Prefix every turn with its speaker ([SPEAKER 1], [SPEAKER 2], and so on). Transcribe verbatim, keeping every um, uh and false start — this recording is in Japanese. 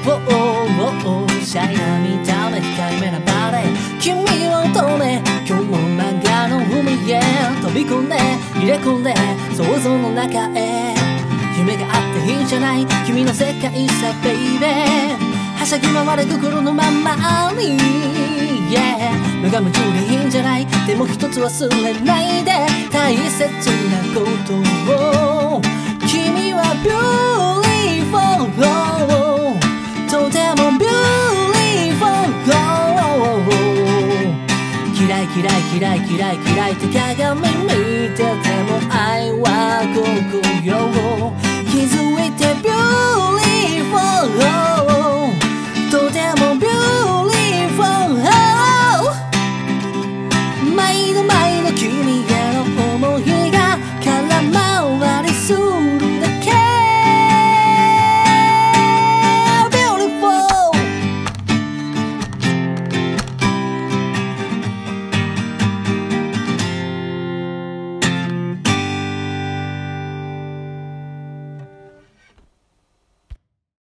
[SPEAKER 1] シャイな見た目控えめなバレエ君を止め今日も漫画の海へ飛び込んで入れ込んで想像の中へ夢があっていいんじゃない君の世界さベイベーはしゃぎ回れ心のままに、yeah、無我夢中でいいんじゃないでも一つ忘れないで大切なことを君は beautiful とても beautiful 嫌い嫌い嫌い嫌い嫌いって鏡見てても愛はここよ気づいて beautiful とても beautiful